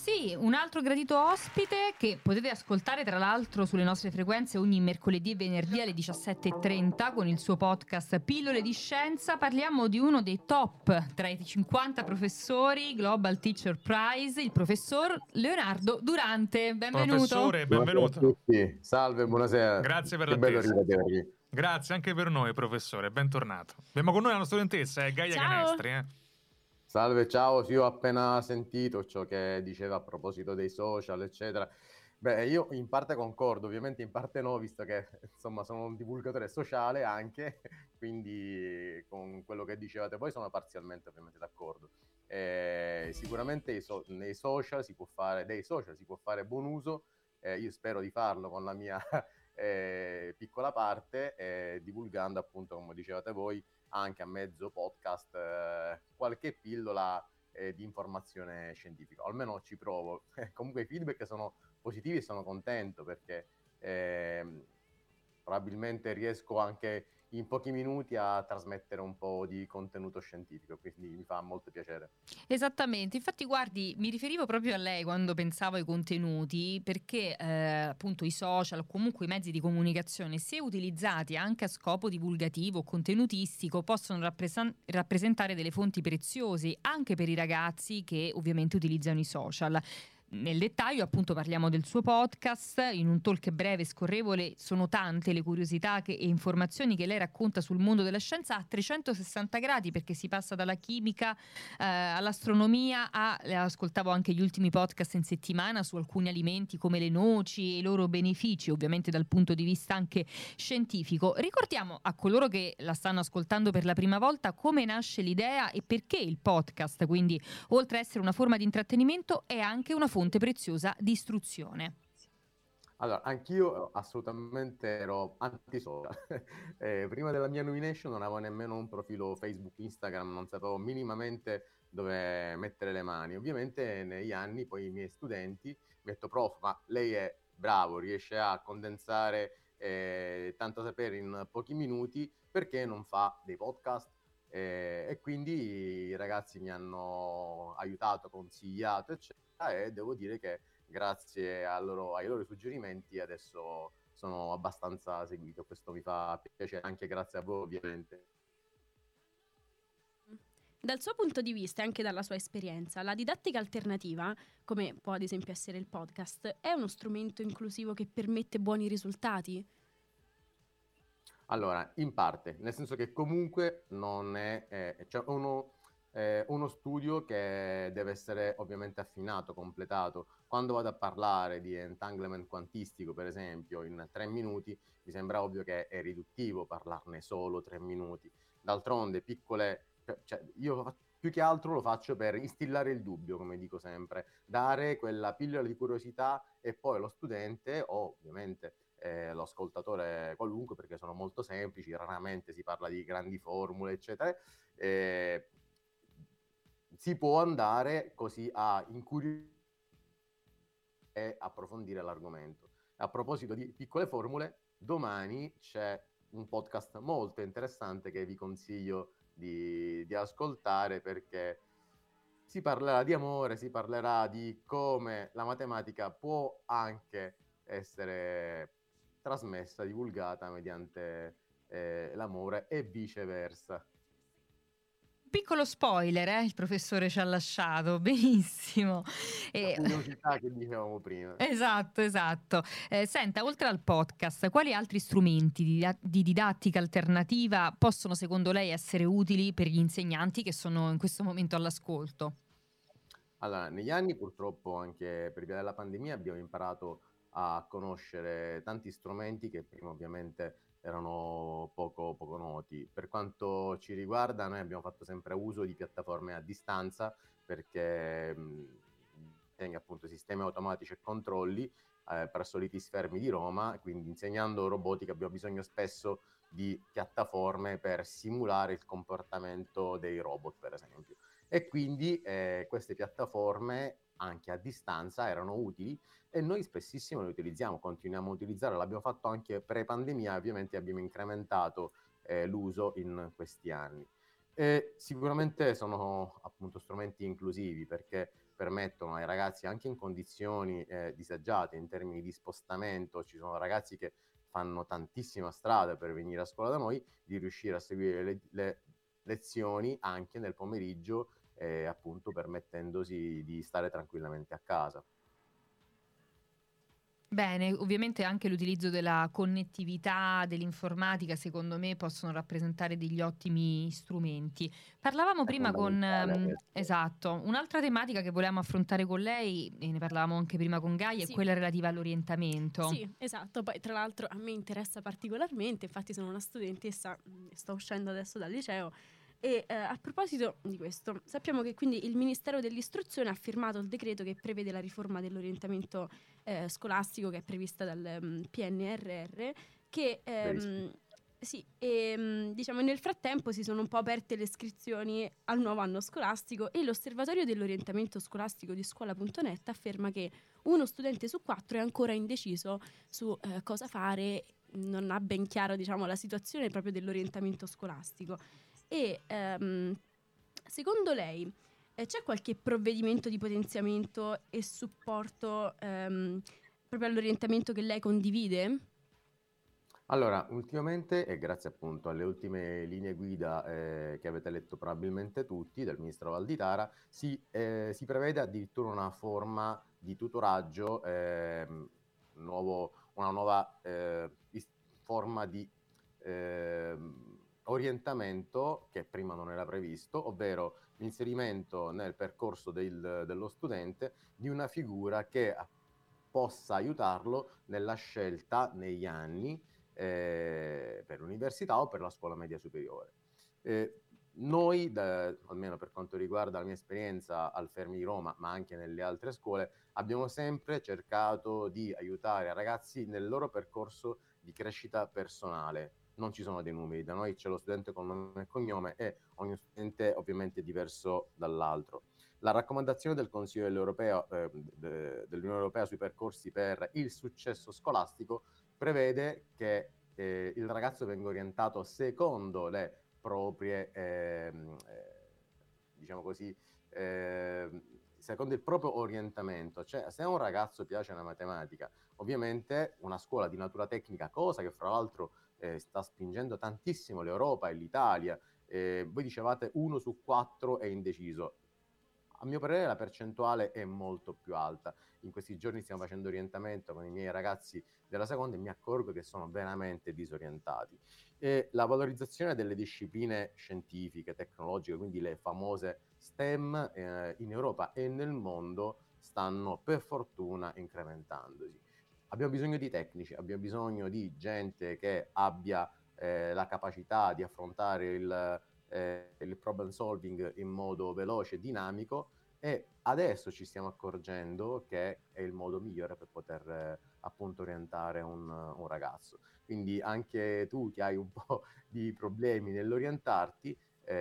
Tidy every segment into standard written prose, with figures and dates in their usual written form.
Sì, un altro gradito ospite che potete ascoltare tra l'altro sulle nostre frequenze ogni mercoledì e venerdì alle 17:30 con il suo podcast Pillole di Scienza. Parliamo di uno dei top tra i 50 professori Global Teacher Prize, il professor Leonardo Durante. Benvenuto. Professore, benvenuto. Buonasera a tutti. Salve, buonasera. Grazie per Che bello l'attesa. rivedervi. Grazie anche per noi, professore, bentornato. Abbiamo con noi la nostra studentessa, Gaia Ciao. Canestri. Salve, ciao. Sì, ho appena sentito ciò che diceva a proposito dei social, eccetera. Beh, io in parte concordo, ovviamente in parte no, visto che insomma sono un divulgatore sociale anche, quindi con quello che dicevate voi sono parzialmente ovviamente d'accordo. Sicuramente nei social si può fare, dei social si può fare buon uso, io spero di farlo con la mia piccola parte, divulgando appunto, come dicevate voi, anche a mezzo podcast qualche pillola di informazione scientifica, o almeno ci provo. Comunque i feedback sono positivi e sono contento perché probabilmente riesco anche in pochi minuti a trasmettere un po' di contenuto scientifico, quindi mi fa molto piacere. Esattamente, infatti guardi, mi riferivo proprio a lei quando pensavo ai contenuti, perché appunto i social o comunque i mezzi di comunicazione, se utilizzati anche a scopo divulgativo o contenutistico, possono rappresentare delle fonti preziose anche per i ragazzi che ovviamente utilizzano i social. Nel dettaglio appunto parliamo del suo podcast, in un talk breve e scorrevole sono tante le curiosità e informazioni che lei racconta sul mondo della scienza a 360 gradi, perché si passa dalla chimica all'astronomia ascoltavo anche gli ultimi podcast in settimana su alcuni alimenti come le noci e i loro benefici, ovviamente dal punto di vista anche scientifico. Ricordiamo a coloro che la stanno ascoltando per la prima volta come nasce l'idea e perché il podcast, quindi oltre a essere una forma di intrattenimento è anche una fonte preziosa di istruzione. Allora, anch'io assolutamente ero anti-social. Prima della mia nomination non avevo nemmeno un profilo Facebook, Instagram, non sapevo minimamente dove mettere le mani. Ovviamente negli anni poi i miei studenti mi hanno detto: prof, ma lei è bravo, riesce a condensare tanto sapere in pochi minuti, perché non fa dei podcast? E quindi i ragazzi mi hanno aiutato, consigliato, eccetera, e devo dire che grazie ai loro suggerimenti adesso sono abbastanza seguito. Questo mi fa piacere, anche grazie a voi ovviamente. Dal suo punto di vista e anche dalla sua esperienza, la didattica alternativa, come può ad esempio essere il podcast, è uno strumento inclusivo che permette buoni risultati? Allora, in parte, nel senso che comunque non è c'è uno studio che deve essere ovviamente affinato, completato. Quando vado a parlare di entanglement quantistico, per esempio, in 3 minuti, mi sembra ovvio che è riduttivo parlarne solo 3 minuti. D'altronde, io più che altro lo faccio per instillare il dubbio, come dico sempre, dare quella pillola di curiosità, e poi lo studente o ovviamente lo ascoltatore qualunque, perché sono molto semplici, raramente si parla di grandi formule, eccetera, si può andare così a incuriosire e approfondire l'argomento. A proposito di piccole formule, domani c'è un podcast molto interessante che vi consiglio di ascoltare, perché si parlerà di amore, si parlerà di come la matematica può anche essere trasmessa, divulgata mediante l'amore e viceversa. Piccolo spoiler, il professore ci ha lasciato, benissimo. La curiosità che dicevamo prima. Esatto. Senta, oltre al podcast, quali altri strumenti di didattica alternativa possono secondo lei essere utili per gli insegnanti che sono in questo momento all'ascolto? Allora, negli anni purtroppo anche per via della pandemia abbiamo imparato a conoscere tanti strumenti che prima ovviamente erano poco noti. Per quanto ci riguarda, noi abbiamo fatto sempre uso di piattaforme a distanza, perché tenga appunto sistemi automatici e controlli presso l'ITIS Fermi di Roma, quindi insegnando robotica abbiamo bisogno spesso di piattaforme per simulare il comportamento dei robot, per esempio. E quindi queste piattaforme anche a distanza erano utili e noi spessissimo le utilizziamo, continuiamo a utilizzarle, l'abbiamo fatto anche pre-pandemia, ovviamente abbiamo incrementato l'uso in questi anni. Sicuramente sono appunto strumenti inclusivi, perché permettono ai ragazzi, anche in condizioni disagiate in termini di spostamento, ci sono ragazzi che fanno tantissima strada per venire a scuola da noi, di riuscire a seguire le lezioni anche nel pomeriggio, appunto permettendosi di stare tranquillamente a casa. Bene, ovviamente anche l'utilizzo della connettività, dell'informatica, secondo me possono rappresentare degli ottimi strumenti. Parlavamo È prima con... fondamentale. esatto, un'altra tematica che volevamo affrontare con lei, e ne parlavamo anche prima con Gaia, è Sì. quella relativa all'orientamento. Sì, esatto. Poi tra l'altro a me interessa particolarmente, infatti sono una studentessa, sto uscendo adesso dal liceo. E a proposito di questo, sappiamo che quindi il Ministero dell'Istruzione ha firmato il decreto che prevede la riforma dell'orientamento scolastico, che è prevista dal PNRR, che Verissimo. sì, e diciamo nel frattempo si sono un po' aperte le iscrizioni al nuovo anno scolastico, e l'osservatorio dell'orientamento scolastico di scuola.net afferma che uno studente su 4 è ancora indeciso su cosa fare, non ha ben chiaro, diciamo, la situazione proprio dell'orientamento scolastico. E secondo lei c'è qualche provvedimento di potenziamento e supporto proprio all'orientamento che lei condivide? Allora, ultimamente, e grazie appunto alle ultime linee guida che avete letto probabilmente tutti del ministro Valditara, si prevede addirittura una forma di tutoraggio, una nuova forma di orientamento che prima non era previsto, ovvero l'inserimento nel percorso dello studente di una figura che possa aiutarlo nella scelta negli anni per l'università o per la scuola media superiore. Noi, almeno per quanto riguarda la mia esperienza al Fermi di Roma, ma anche nelle altre scuole, abbiamo sempre cercato di aiutare i ragazzi nel loro percorso di crescita personale. Non ci sono dei numeri, da noi c'è lo studente con nome e cognome e ogni studente ovviamente è diverso dall'altro. La raccomandazione del Consiglio dell'Unione Europea sui percorsi per il successo scolastico prevede che il ragazzo venga orientato secondo le proprie, diciamo così, secondo il proprio orientamento. Cioè, se a un ragazzo piace la matematica, ovviamente una scuola di natura tecnica, cosa che fra l'altro sta spingendo tantissimo l'Europa e l'Italia, voi dicevate 1 su 4 è indeciso. A mio parere la percentuale è molto più alta. In questi giorni stiamo facendo orientamento con i miei ragazzi della seconda e mi accorgo che sono veramente disorientati. E la valorizzazione delle discipline scientifiche, tecnologiche, quindi le famose STEM, in Europa e nel mondo stanno per fortuna incrementandosi. Abbiamo bisogno di tecnici, abbiamo bisogno di gente che abbia la capacità di affrontare il problem solving in modo veloce e dinamico, e adesso ci stiamo accorgendo che è il modo migliore per poter appunto orientare un ragazzo. Quindi anche tu che hai un po' di problemi nell'orientarti,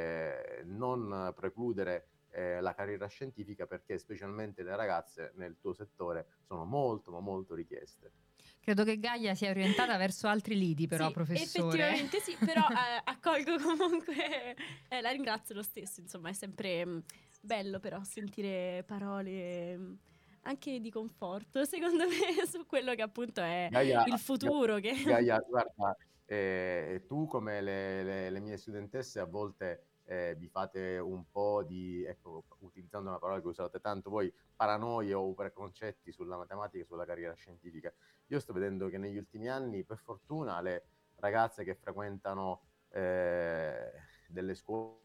non precludere la carriera scientifica, perché specialmente le ragazze nel tuo settore sono molto ma molto richieste. Credo che Gaia sia orientata verso altri lidi, però, sì, professore. effettivamente sì, però accolgo comunque, la ringrazio lo stesso, insomma è sempre bello però sentire parole anche di conforto, secondo me, su quello che appunto è Gaia, il futuro. Gaia, guarda, tu come le mie studentesse a volte vi fate un po' di, ecco, utilizzando una parola che usate tanto voi, paranoie o preconcetti sulla matematica e sulla carriera scientifica. Io sto vedendo che negli ultimi anni, per fortuna, le ragazze che frequentano delle scuole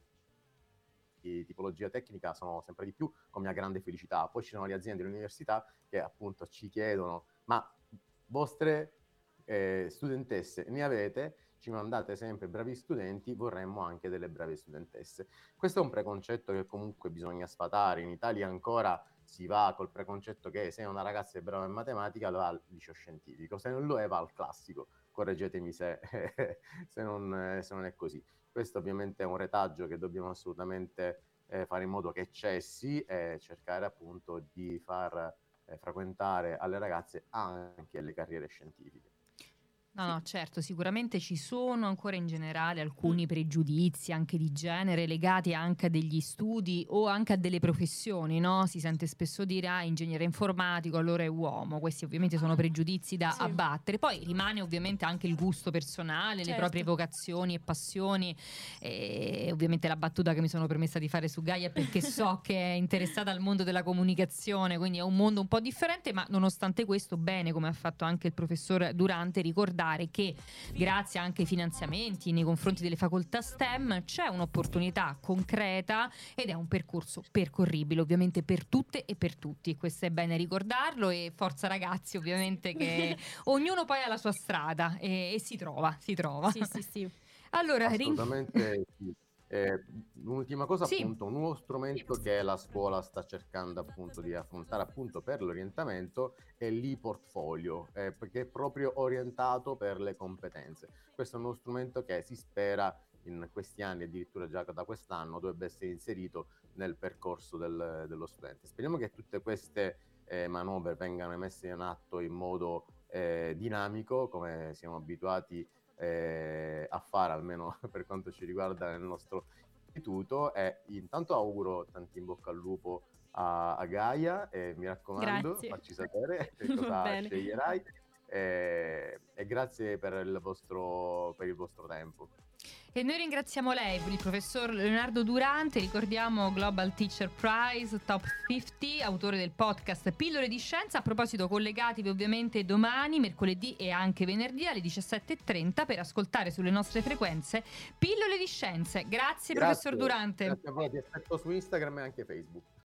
di tipologia tecnica sono sempre di più, con mia grande felicità. Poi ci sono le aziende e le università che appunto ci chiedono: ma vostre studentesse ne avete? Ci mandate sempre bravi studenti, vorremmo anche delle brave studentesse. Questo è un preconcetto che comunque bisogna sfatare. In Italia ancora si va col preconcetto che se una ragazza è brava in matematica va al liceo scientifico, se non lo è va al classico. Correggetemi se non è così. Questo ovviamente è un retaggio che dobbiamo assolutamente fare in modo che cessi, e cercare appunto di far frequentare alle ragazze anche le carriere scientifiche. No, certo, sicuramente ci sono ancora in generale alcuni pregiudizi anche di genere legati anche a degli studi o anche a delle professioni, no? Si sente spesso dire ingegnere informatico, allora è uomo. Questi ovviamente sono pregiudizi da Sì. abbattere. Poi rimane ovviamente anche il gusto personale, le Certo. proprie vocazioni e passioni. E ovviamente la battuta che mi sono permessa di fare su Gaia è perché so che è interessata al mondo della comunicazione, quindi è un mondo un po' differente, ma nonostante questo bene, come ha fatto anche il professor Durante, ricordare che grazie anche ai finanziamenti nei confronti delle facoltà STEM c'è un'opportunità concreta ed è un percorso percorribile ovviamente per tutte e per tutti. Questo è bene ricordarlo, e forza ragazzi, ovviamente, che ognuno poi ha la sua strada e si trova. Sì. Allora, Assolutamente sì. Un'ultima cosa, Sì. appunto, un nuovo strumento che la scuola sta cercando appunto di affrontare appunto per l'orientamento è l'e-portfolio, perché è proprio orientato per le competenze. Questo è uno strumento che si spera in questi anni, addirittura già da quest'anno, dovrebbe essere inserito nel percorso dello studente. Speriamo che tutte queste manovre vengano messe in atto in modo dinamico, come siamo abituati a fare, almeno per quanto ci riguarda nel nostro istituto. E intanto auguro tanti in bocca al lupo a Gaia, e mi raccomando, Grazie. facci sapere Va cosa bene. sceglierai, e grazie per il vostro tempo. E noi ringraziamo lei, il professor Leonardo Durante, ricordiamo Global Teacher Prize Top 50, autore del podcast Pillole di Scienza. A proposito, collegatevi ovviamente domani, mercoledì e anche venerdì alle 17:30 per ascoltare sulle nostre frequenze Pillole di Scienze. Grazie professor Durante. Grazie a voi, ti aspetto su Instagram e anche Facebook.